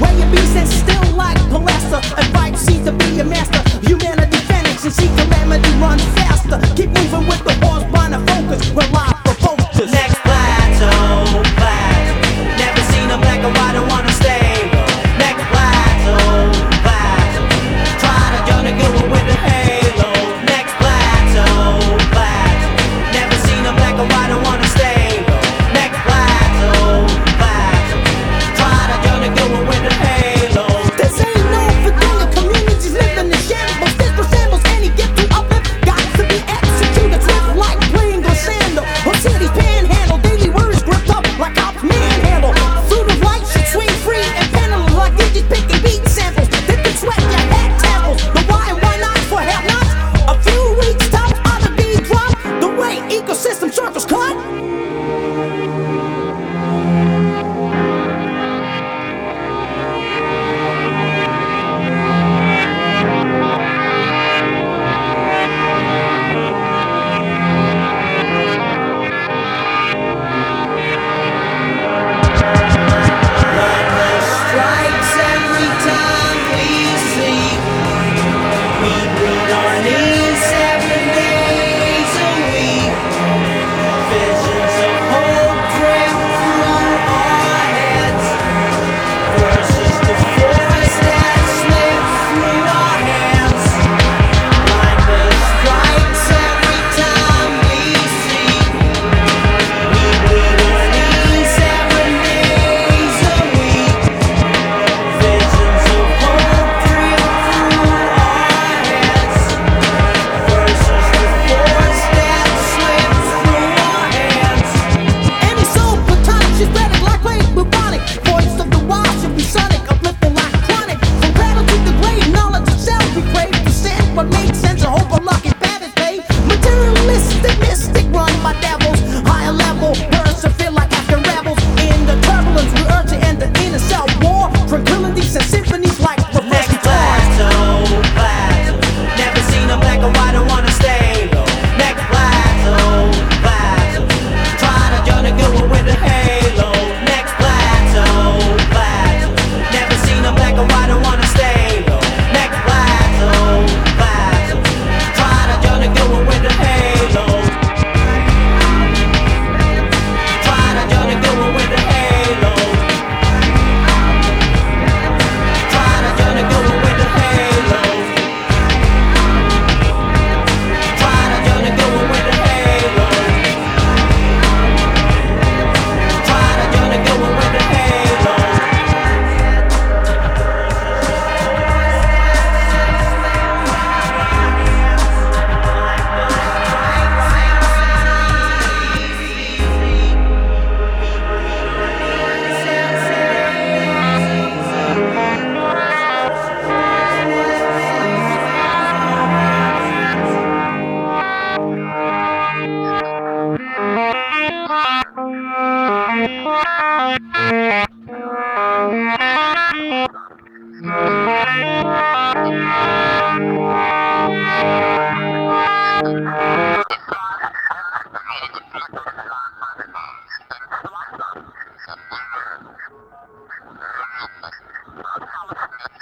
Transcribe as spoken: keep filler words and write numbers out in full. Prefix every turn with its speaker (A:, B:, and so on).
A: way of beast and still like Palester. And right seems to be a master. Humanity panics and see calamity run faster. Keep moving with the horse, blind and focus. We're live for focus.
B: Next plateau, plateau. Never seen a black and white, I wanna stay. Next plateau, plateau. Try to join the good one with the halo. Next plateau, plateau. Never seen a black and white, I wanna stay. Next plateau, plateau. Try to join the good one with the halo.
A: This ain't no Virginia, communities living in shambles. This resembles any gift to uplift. Got to be executed swift like playing glissando. Or cities panhandle, daily words gripped up like cops manhandle. Fruit of light should swing free and pendulum like digits picking beat samples. They can sweat your head temples. The why and why not for have nots. A few weeks top on the beat drop. The way ecosystem circles cut.
B: Strikes every time we sleep. We bleed our knees seven days a week. Visions of hope drift through our heads. Versus the force that slips through our hands. Blindness strikes every time we sleep. We bleed our knees seven days a week. Visions of hope drift through our heads. Versus the force that slips through our hands.
A: Any soul platonic, she's ready like wave bubonic. Voice of the wild should be sonic, uplifting like chronic. From cradle to the grave, knowledge itself we crave. Percent what makes sense, a hope of lucky paths pay. Materialistic, mystic, run by devils. Higher level, words to feel like after rebels. In the turbulence, we urge to end the inner self war. Tranquilities and symphonies like reverse
B: Next
A: guitars.
B: plateau, plateau. Never seen a black and white, I wanna stay. Next plateau, plateau. Try to join the good one with the halo. Next plateau, plateau. Never seen a black and white, I wanna stay. Next plateau, plateau. Try to join the good one with the halo. Try to join the good one with the halo. Try to join the good one with the halo. Try to join the good one with the halo. Try to join the good one with the halo.
C: Thank you.